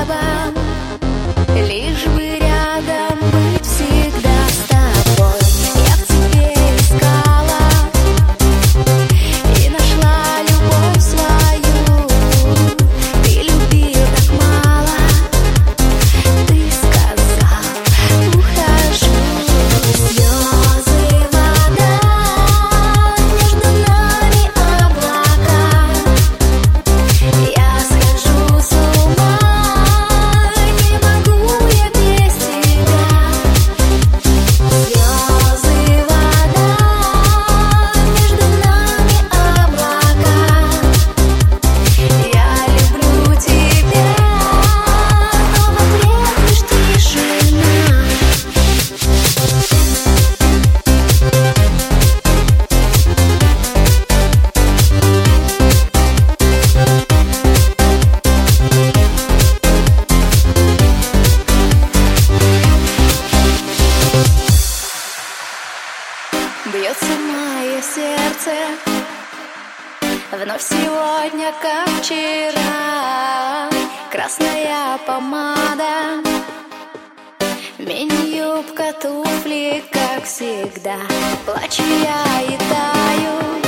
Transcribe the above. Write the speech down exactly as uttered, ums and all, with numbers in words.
небом, лишь бы рядом быть всегда с тобой. Я в тебе искала и нашла любовь свою. Ты любил так мало, ты сказал: ухожу. Слезы, вода, между нами облака. Я схожу с ума, не могу я без тебя. Слезы, вода, между нами облака. Я люблю тебя, но в ответ лишь тишина. Бьется мое сердце вновь сегодня, как вчера. Красная помада, мини-юбка, туфли, как всегда. Плачу я и таю,